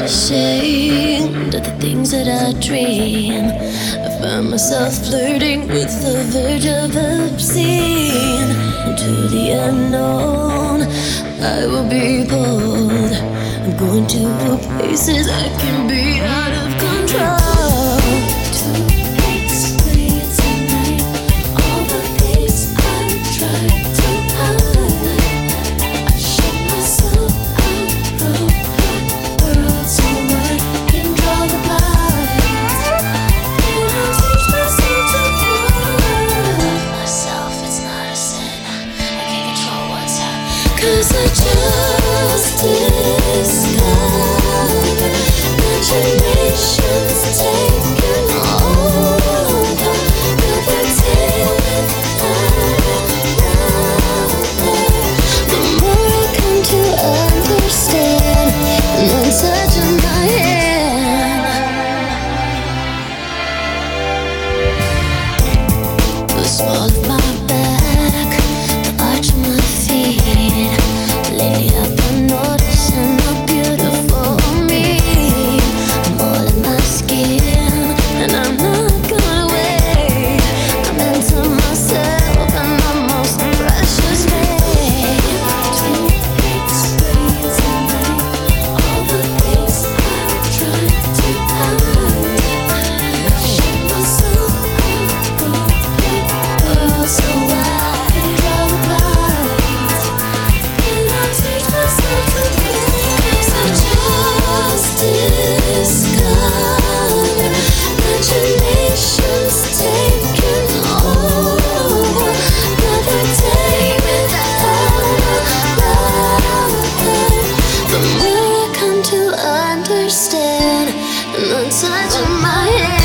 ashamed of the things that I dream. I find myself flirting with the verge of obscene. Into the unknown, I will be bold. I'm going to places I can be out of control. To explain tonight all the things I've tried to hide. I shut myself out of the world so I can draw the blinds. And I teach myself to love myself. It's not a sin. I can't control what's happening. 'Cause I just discovered imagination's taken over. Never take the more I come to understand, and I'm touching my hand. The small of my back, the arch of my feet. Lately I've been noticing how beautiful me. I'm all in my skin, and I'm not gonna wait. I'm into myself and my most precious babe. To explain tonight all the things I've tried to hide. I shut myself out of the world so I can draw the blinds. And I teach myself to live. 'Cause I just discovered imagination's taken over. Another day without love. The more I come to understand, and the touch of my hand.